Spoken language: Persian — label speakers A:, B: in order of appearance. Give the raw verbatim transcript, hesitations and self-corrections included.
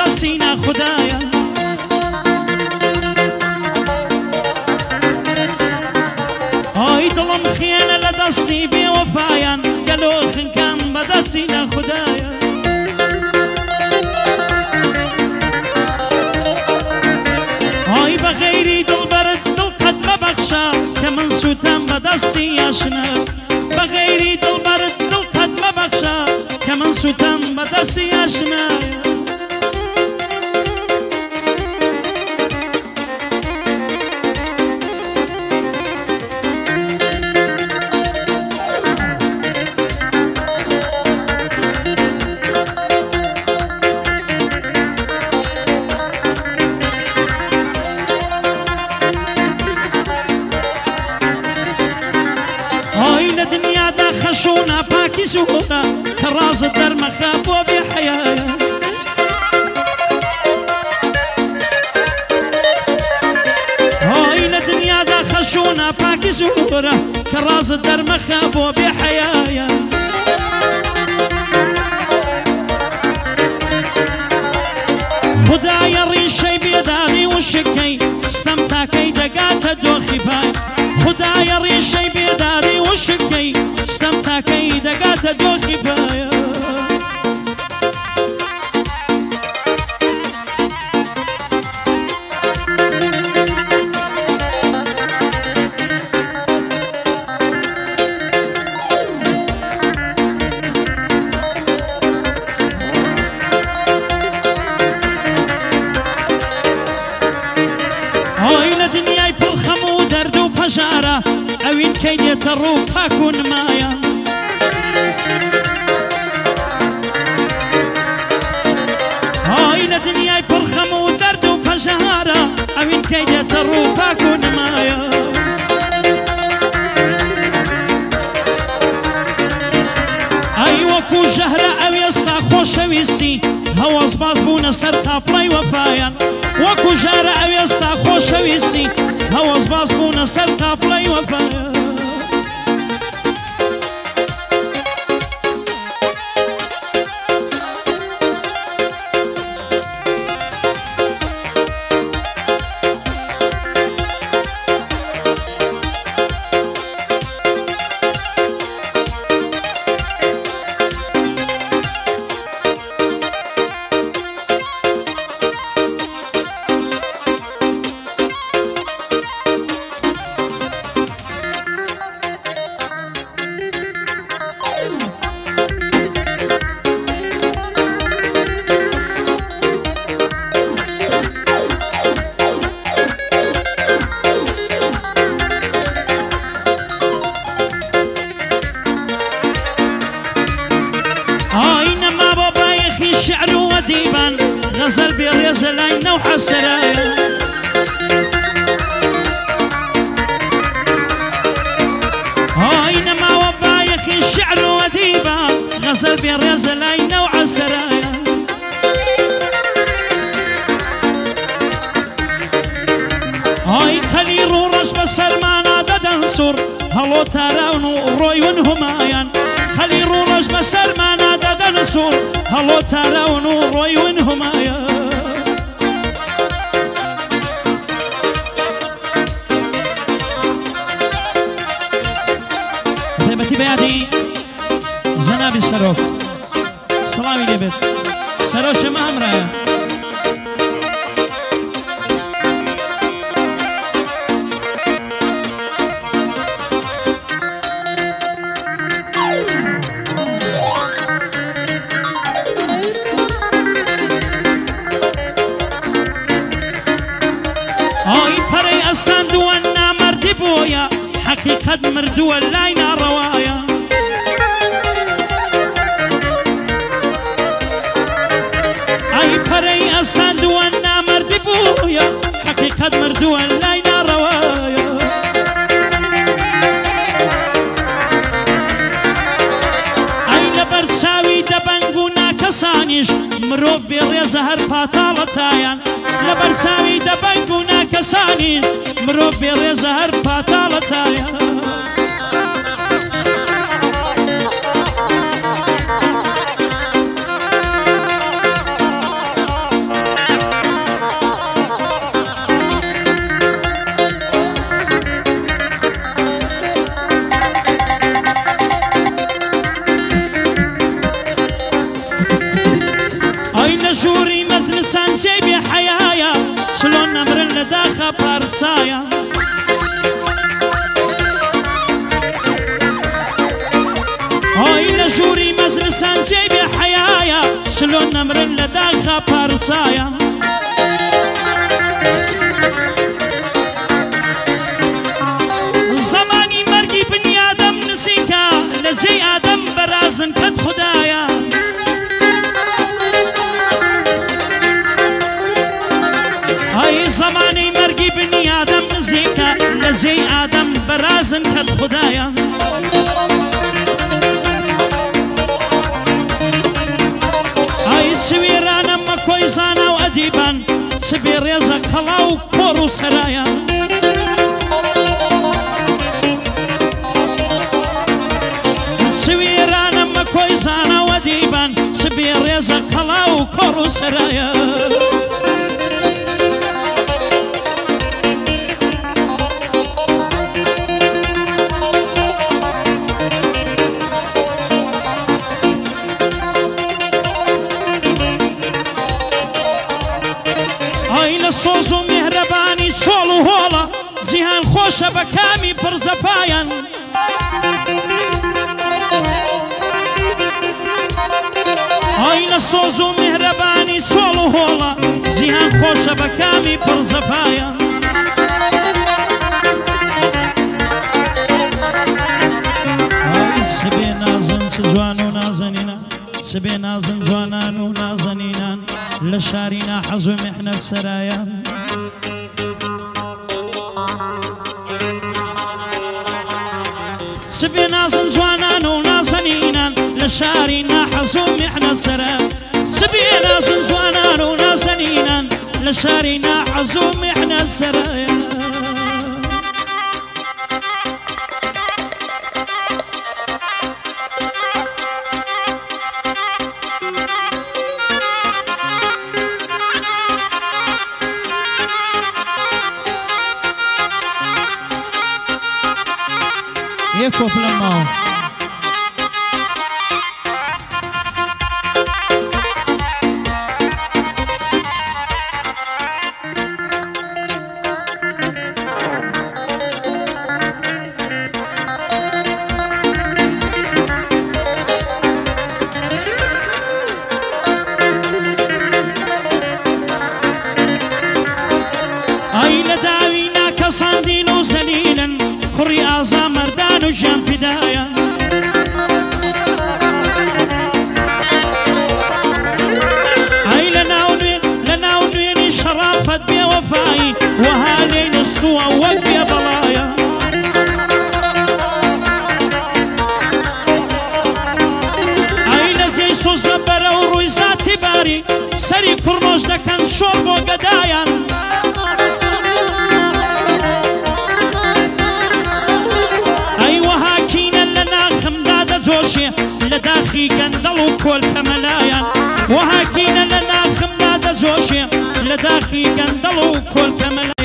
A: بەدەستینە خوددایە ئای دڵم خێنە لە دەستی بێوەفایان گەلۆ خنکان بەدەستینە خوددایە ئای بەغەیری دڵبەرت دڵقەت مەبەخشە کە من سووتەم بەدەستی ئاشنا بەغەیری دڵبەرت دڵقەت مەبەخشە کە من سووتەم بەدەستی ئاشنایە زورا كراز الدر مخاب وبحياة هاي الدنيا دا خشونا باكي زورا كراز الدر مخاب وبحياة خدايا ريشي بيدادي وشكي استمتاكي دقات الدوخي باي خدايا ريشي بيدادي وشكي استمتاكي دقات الدوخي باي اوين كيدي تروح اكون مايا هاي الدنيا برخم ودرد وبجارة اوين كيدي تروح اكون مايا ايوه كو جهرة او يستا خوش ويستي هواز باز بونا سرطا بلاي وفايا وكو جهرة او يستا خوش ويستي هواز باز بونا سرطا بلاي وفايا غزل بيريز العين وحسرايا اينما وبايخ الشعر وديبا غزل بيريز العين وحسرايا هاي خلي رورش بسلمانا ددنسور هلو تراون روي ونهمايان خلي رورش بسلمانا ددنسور هلو تراون روي ونهمايان زيبتي بيادي زنابي سروك سلامي لبت سروش ما امرايا استندونا مردي بويا حقيقة مردو اللاينا روايا اي بري استندونا مردي بويا حقيقة مردو اللاينا روايا اي لبرتساوي دبنقونا كسانيش مروب بريز هر فاطالتايان لبرساوي دبنقونا كساني مروب بريز هر فاطالتايان سانزەی بێ حەیایە چلۆن نەمرن لە داخە پارسایە ئۆی لە ژووری مەزر سانزەی بێ حەیایە چلۆن نەمرن لە داخە پارسایە زەمانی مەرگی بنیادەم نزیکە لە جێی ئادەم بەرازن کەت خوددایە ئەی زەمانەی مەرگی بنیادەم نزیکە لە جێی ئادەم بەرازن کەت خوددایە ئەی چوێرانە مەکۆی زانا و ئەدیبان چ بێ ڕێزە کەڵا و کۆڕ و سەرایە چوێرانە مەکۆی زانا و ئەدیبان چ بێ ڕێزە کەڵا و کۆڕ و سەرایە سۆز و میهرەبانی چۆڵ و هۆڵە جیهان خۆشە بە کامی پڕزەپایان ئای لە سۆز و میهرەبانی چۆڵ و هۆڵە جیهان خۆشە بە کامی پڕزەپایان ئای سبێ نازن چ جوان و نازەنینە سبێ نازن جوانان و نازەنینان لە شاری ناحەز و میحنەت سەرایان سبێ نازن جوانان و نازەنینان لە شاری ناحەز و میحنەت سەرایان سبێ نازن جوانان و نازەنینان لە شاری ناحەز و میحنەت سەرایان يكو في الماء أي لداوينا كصندين وزليلا كري أعظم مردان وجان فدايا أي لناونين لناونين شرافة بوفاي وهالي نسطوة وقبي بلايا أي لزي سوز برا وروي ذاتي باري سري كرنوش دكان شرب وقدايا لداخي قندل وكل كملايان وهاكينا لنا خمنا دزوشي لداخي قندل وكل كملايان